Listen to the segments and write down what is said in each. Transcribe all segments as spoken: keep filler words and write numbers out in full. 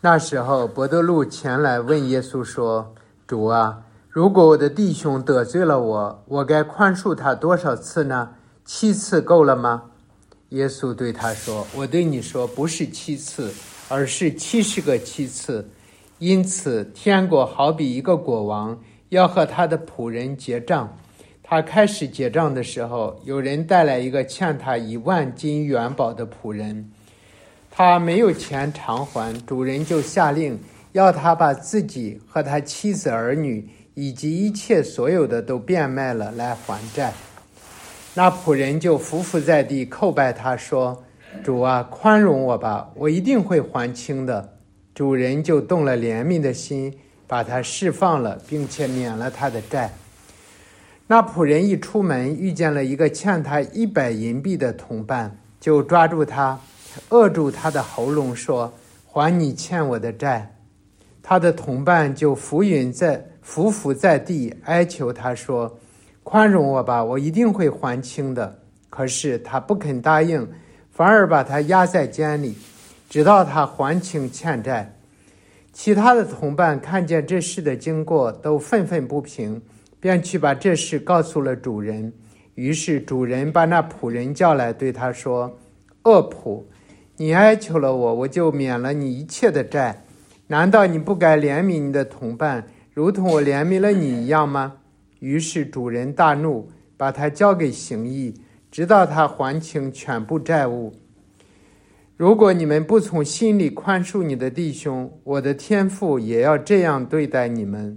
那时候伯多禄前来问耶稣说：主啊，如果我的弟兄得罪了我，我该宽恕他多少次呢？七次够了吗？耶稣对他说：我对你说，不是七次，而是七十个七次。因此天国好比一个国王要和他的仆人结账，他开始结账的时候，有人带来一个欠他一万金元宝的仆人，他没有钱偿还，主人就下令要他把自己和他妻子儿女以及一切所有的都变卖了来还债。那仆人就伏伏在地叩拜他说：主啊，宽容我吧，我一定会还清的。主人就动了怜悯的心，把他释放了，并且免了他的债。那仆人一出门，遇见了一个欠他一百银币的同伴，就抓住他，扼住他的喉咙，说：还你欠我的债。他的同伴就伏云在伏伏在地，哀求他说：宽容我吧，我一定会还清的。可是他不肯答应，反而把他压在监里，直到他还清欠债。其他的同伴看见这事的经过，都愤愤不平，便去把这事告诉了主人。于是主人把那仆人叫来，对他说：恶仆，你哀求了我，我就免了你一切的债，难道你不该怜悯你的同伴，如同我怜悯了你一样吗？于是主人大怒，把他交给刑役，直到他还清全部债务。如果你们不从心里宽恕你的弟兄，我的天父也要这样对待你们。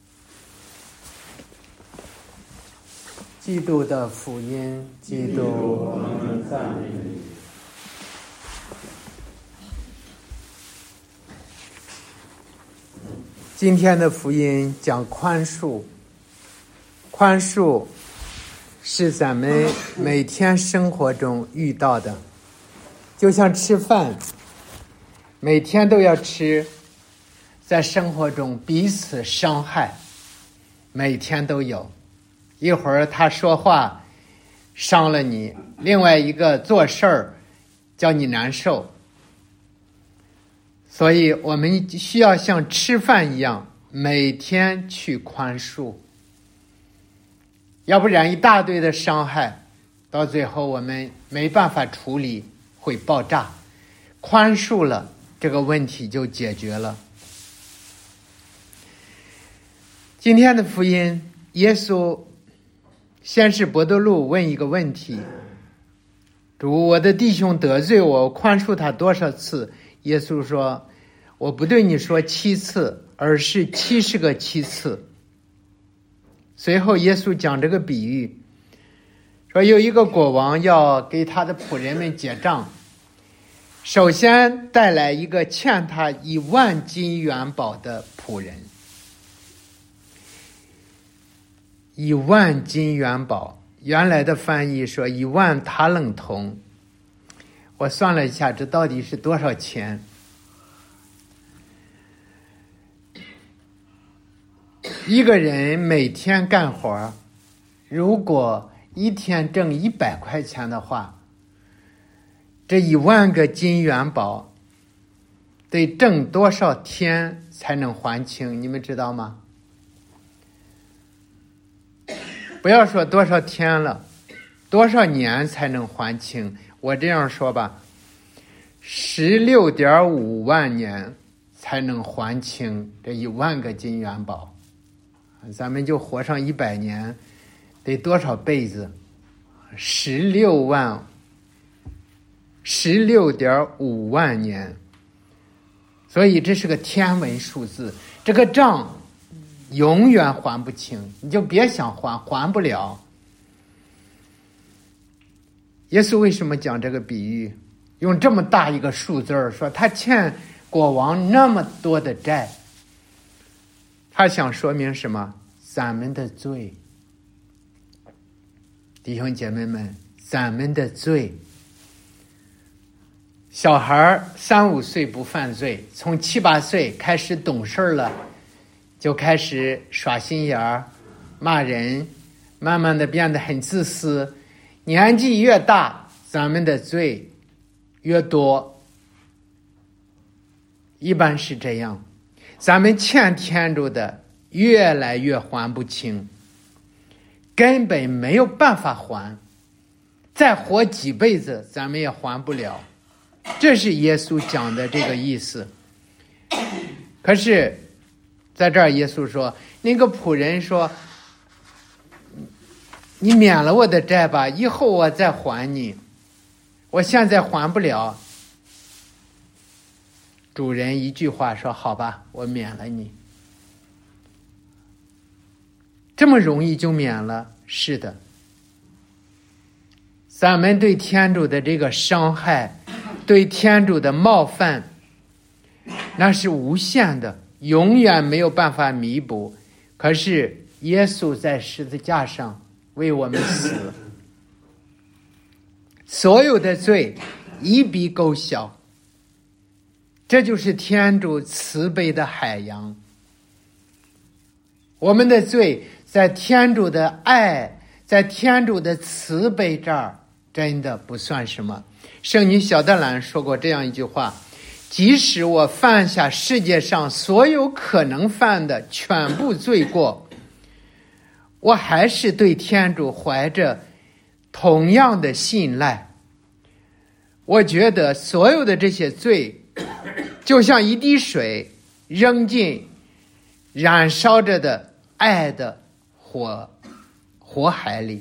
基督的福音。基督，我们赞美你。今天的福音讲宽恕。宽恕是咱们每天生活中遇到的，就像吃饭，每天都要吃，在生活中彼此伤害，每天都有。一会儿他说话伤了你，另外一个做事儿叫你难受。所以我们需要像吃饭一样，每天去宽恕，要不然一大堆的伤害，到最后我们没办法处理，会爆炸。宽恕了，这个问题就解决了。今天的福音，耶稣先是伯多禄问一个问题：主，我的弟兄得罪我，我宽恕他多少次？耶稣说：我不对你说七次，而是七十个七次。随后耶稣讲这个比喻，说有一个国王要给他的仆人们结账，首先带来一个欠他一万金元宝的仆人。一万金元宝，原来的翻译说一万塔冷铜，我算了一下，这到底是多少钱？一个人每天干活，如果一天挣一百块钱的话，这一万个金元宝得挣多少天才能还清？你们知道吗？不要说多少天了，多少年才能还清？我这样说吧，十六点五万年才能还清这一万个金元宝。咱们就活上一百年，得多少辈子？十六万，十六点五万年。所以这是个天文数字，这个账永远还不清，你就别想还，还不了。耶稣为什么讲这个比喻，用这么大一个数字说他欠国王那么多的债？他想说明什么？咱们的罪，弟兄姐妹们，咱们的罪。小孩三五岁不犯罪，从七八岁开始懂事了，就开始耍心眼儿、骂人，慢慢的变得很自私。年纪越大，咱们的罪越多。 一般是这样，咱们欠天主的越来越还不清，根本没有办法还，再活几辈子咱们也还不了。这是耶稣讲的这个意思。可是在这儿耶稣说，那个仆人说，你免了我的债吧，以后我再还你，我现在还不了。主人一句话说，好吧，我免了你。这么容易就免了？是的，咱们对天主的这个伤害，对天主的冒犯，那是无限的，永远没有办法弥补。可是耶稣在十字架上为我们死，所有的罪一笔勾销。这就是天主慈悲的海洋。我们的罪在天主的爱，在天主的慈悲这儿真的不算什么。圣女小德兰说过这样一句话，即使我犯下世界上所有可能犯的全部罪过，我还是对天主怀着同样的信赖。我觉得所有的这些罪就像一滴水扔进燃烧着的爱的火火海里。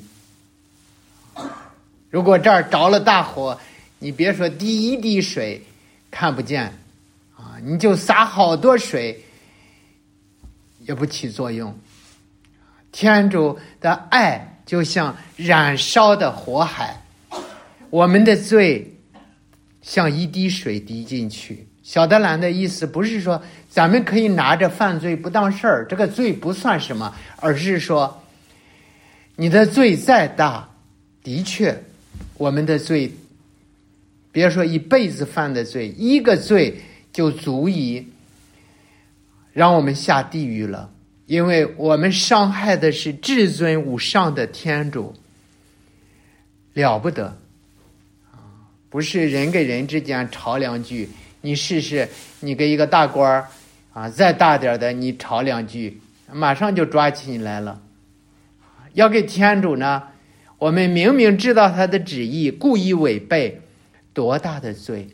如果这儿着了大火，你别说滴一滴水看不见啊，你就洒好多水也不起作用。天主的爱就像燃烧的火海，我们的罪像一滴水滴进去。小德兰的意思不是说咱们可以拿着犯罪不当事儿，这个罪不算什么，而是说你的罪再大，的确我们的罪，别说一辈子犯的罪，一个罪就足以让我们下地狱了，因为我们伤害的是至尊无上的天主，了不得。不是人跟人之间吵两句，你试试，你跟一个大官啊，再大点的，你吵两句，马上就抓起你来了。要给天主呢，我们明明知道他的旨意，故意违背，多大的罪！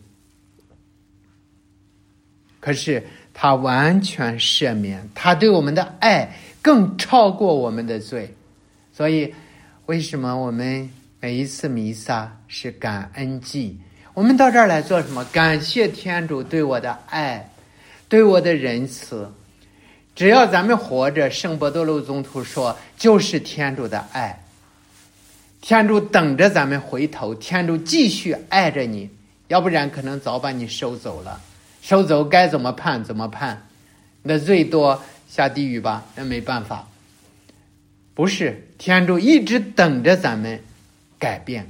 可是他完全赦免，他对我们的爱更超过我们的罪。所以，为什么我们每一次弥撒是感恩祭？我们到这儿来做什么？感谢天主对我的爱，对我的仁慈。只要咱们活着，圣伯多禄宗徒说，就是天主的爱。天主等着咱们回头，天主继续爱着你，要不然可能早把你收走了。收走该怎么判怎么判，那最多下地狱吧，那没办法。不是，天主一直等着咱们改变。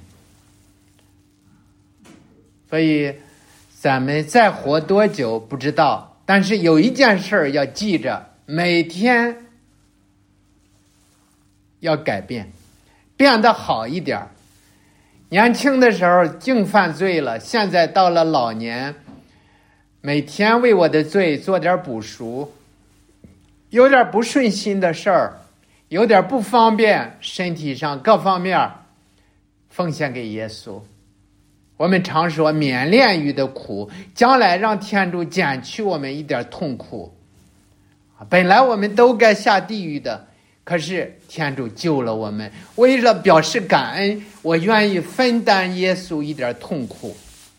所以咱们再活多久不知道，但是有一件事儿要记着，每天要改变，变得好一点。年轻的时候净犯罪了，现在到了老年，每天为我的罪做点补赎，有点不顺心的事儿，有点不方便，身体上各方面奉献给耶稣。我们常说免炼狱的苦，将来让天主减去我们一点痛苦。本来我们都该下地狱的，可是天主救了我们，为了表示感恩，我愿意分担耶稣一点痛苦。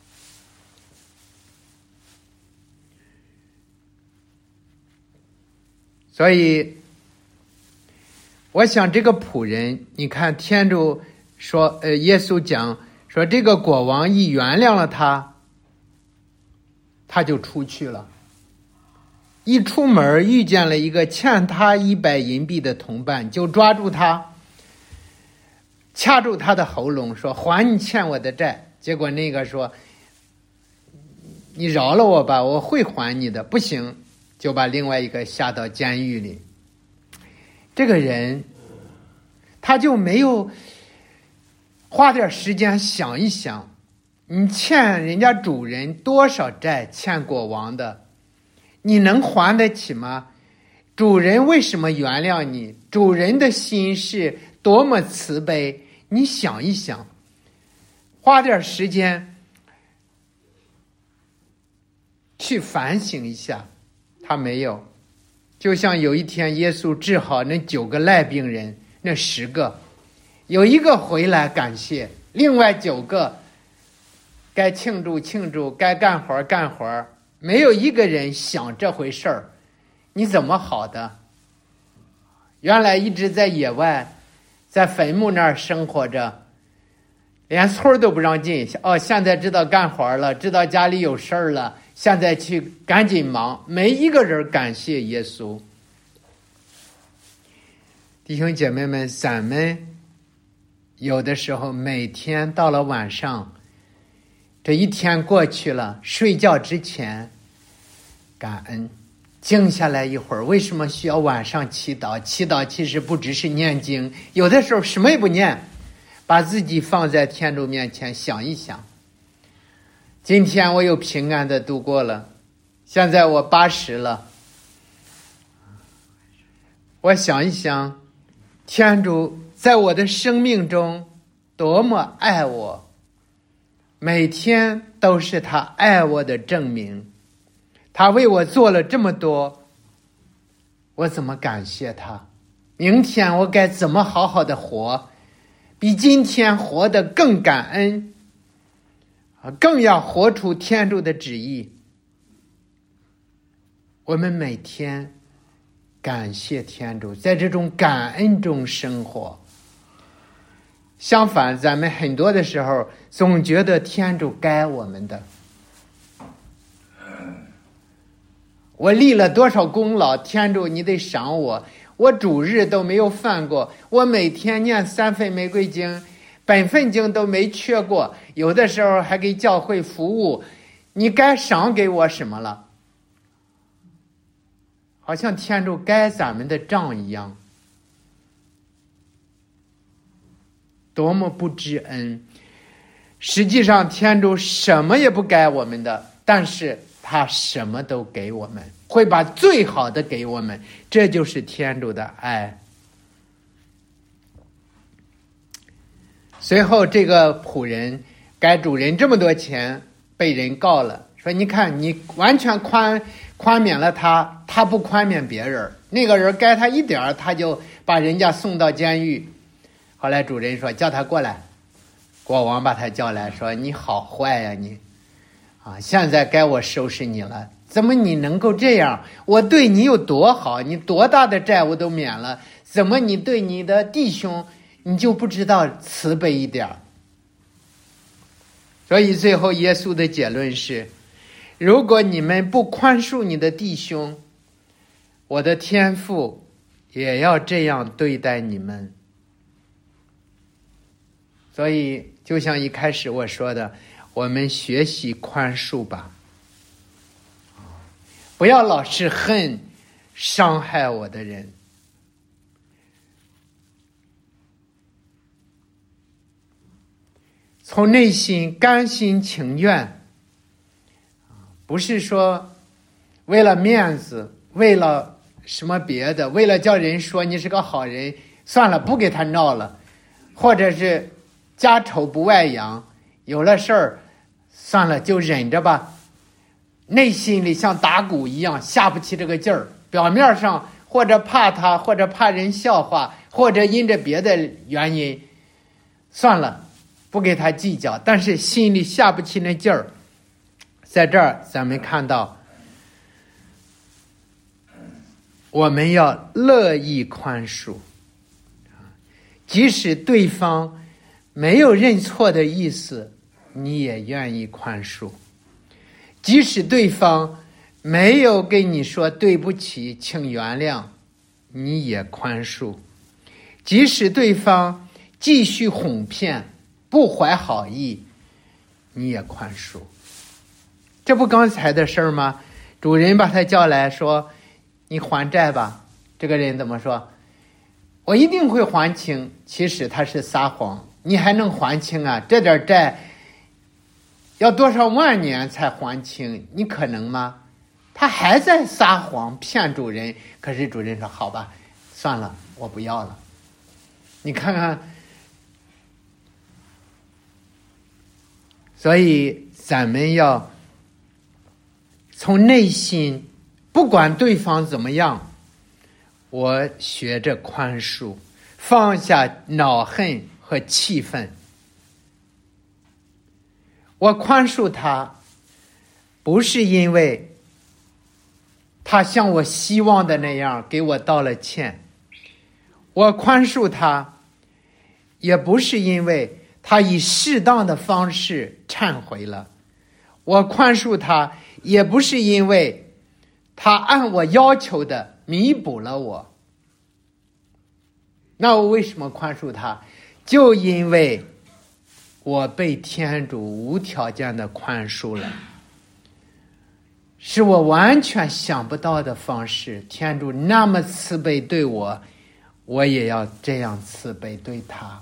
所以我想这个仆人，你看天主说，呃，耶稣讲说这个国王一原谅了他，他就出去了。一出门遇见了一个欠他一百银币的同伴，就抓住他，掐住他的喉咙，说还你欠我的债。结果那个说你饶了我吧，我会还你的。不行，就把另外一个下到监狱里。这个人他就没有花点时间想一想，你欠人家主人多少债，欠国王的， 你能还得起吗？主人为什么原谅你？主人的心是多么慈悲，你想一想，花点时间去反省一下。他没有，就像有一天耶稣治好那九个赖病人，那十个有一个回来感谢，另外九个该庆祝庆祝，该干活干活，没有一个人想这回事儿。你怎么好的？原来一直在野外，在坟墓那儿生活着，连村都不让进。哦，现在知道干活了，知道家里有事儿了，现在去赶紧忙。没一个人感谢耶稣。弟兄姐妹们，咱们有的时候每天到了晚上，这一天过去了，睡觉之前感恩，静下来一会儿。为什么需要晚上祈祷？祈祷其实不只是念经，有的时候什么也不念，把自己放在天主面前想一想，今天我又平安的度过了，现在我八十了，我想一想天主在我的生命中多么爱我，每天都是他爱我的证明。他为我做了这么多，我怎么感谢他？明天我该怎么好好的活，比今天活得更感恩，更要活出天主的旨意。我们每天感谢天主，在这种感恩中生活。相反，咱们很多的时候总觉得天主该我们的，我立了多少功劳，天主你得赏我，我主日都没有犯过，我每天念三份玫瑰经，本分经都没缺过，有的时候还给教会服务，你该赏给我什么了？好像天主该咱们的账一样，多么不知恩。实际上天主什么也不该我们的，但是他什么都给我们，会把最好的给我们，这就是天主的爱。随后这个仆人该主人这么多钱，被人告了，说你看你完全宽宽免了他，他不宽免别人，那个人该他一点，他就把人家送到监狱。后来主人说叫他过来，国王把他叫来说你好坏呀你啊，现在该我收拾你了，怎么你能够这样？我对你有多好，你多大的债务都免了，怎么你对你的弟兄你就不知道慈悲一点？所以最后耶稣的结论是，如果你们不宽恕你的弟兄，我的天父也要这样对待你们。所以就像一开始我说的，我们学习宽恕吧，不要老是恨伤害我的人。从内心甘心情愿，不是说为了面子，为了什么别的，为了叫人说你是个好人，算了不给他闹了，或者是家丑不外扬，有了事儿算了就忍着吧，内心里像打鼓一样下不起这个劲儿，表面上或者怕他，或者怕人笑话，或者因着别的原因，算了不给他计较，但是心里下不起那劲儿。在这儿咱们看到，我们要乐意宽恕，即使对方没有认错的意思，你也愿意宽恕；即使对方没有跟你说对不起，请原谅，你也宽恕；即使对方继续哄骗，不怀好意，你也宽恕。这不刚才的事儿吗？主人把他叫来说，你还债吧。这个人怎么说？我一定会还清。其实他是撒谎，你还能还清啊？这点债要多少万年才还清，你可能吗？ 他还在撒谎骗主人，可是主人说好吧，算了，我不要了。你看看，所以咱们要从内心，不管对方怎么样，我学着宽恕，放下恼恨和气愤。我宽恕他，不是因为他像我希望的那样给我道了歉，我宽恕他，也不是因为他以适当的方式忏悔了，我宽恕他，也不是因为他按我要求的弥补了我。那我为什么宽恕他？就因为我被天主无条件的宽恕了，是我完全想不到的方式。天主那么慈悲对我，我也要这样慈悲对他。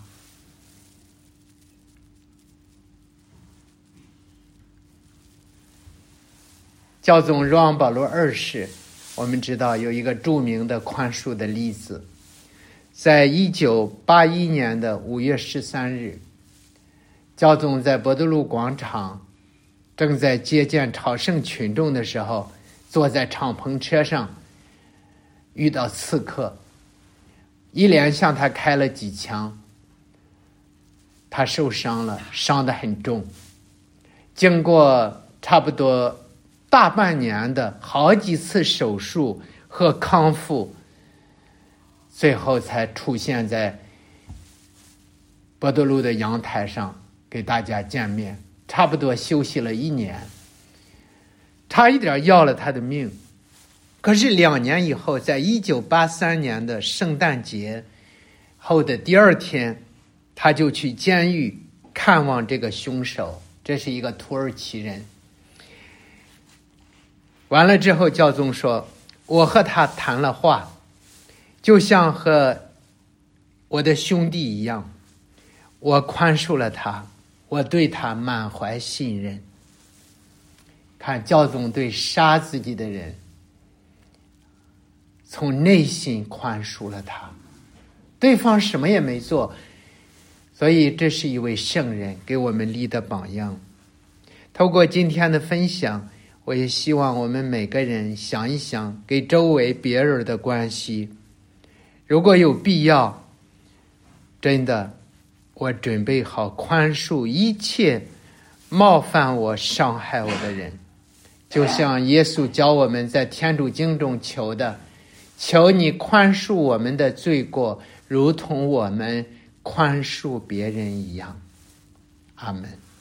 教宗若望保禄二世，我们知道有一个著名的宽恕的例子。在一九八一年的五月十三日，教宗在伯多禄广场正在接见朝圣群众的时候，坐在敞篷车上，遇到刺客，一连向他开了几枪，他受伤了，伤得很重。经过差不多大半年的好几次手术和康复，最后才出现在伯多禄的阳台上给大家见面，差不多休息了一年，差一点要了他的命。可是两年以后，在一九八三年的圣诞节后的第二天，他就去监狱看望这个凶手，这是一个土耳其人。完了之后，教宗说，我和他谈了话，就像和我的兄弟一样，我宽恕了他，我对他满怀信任。看教宗对杀自己的人，从内心宽恕了他，对方什么也没做，所以这是一位圣人给我们立的榜样。透过今天的分享，我也希望我们每个人想一想给周围别人的关系，如果有必要，真的我准备好宽恕一切冒犯我伤害我的人，就像耶稣教我们在天主经中求的，求你宽恕我们的罪过，如同我们宽恕别人一样。阿们。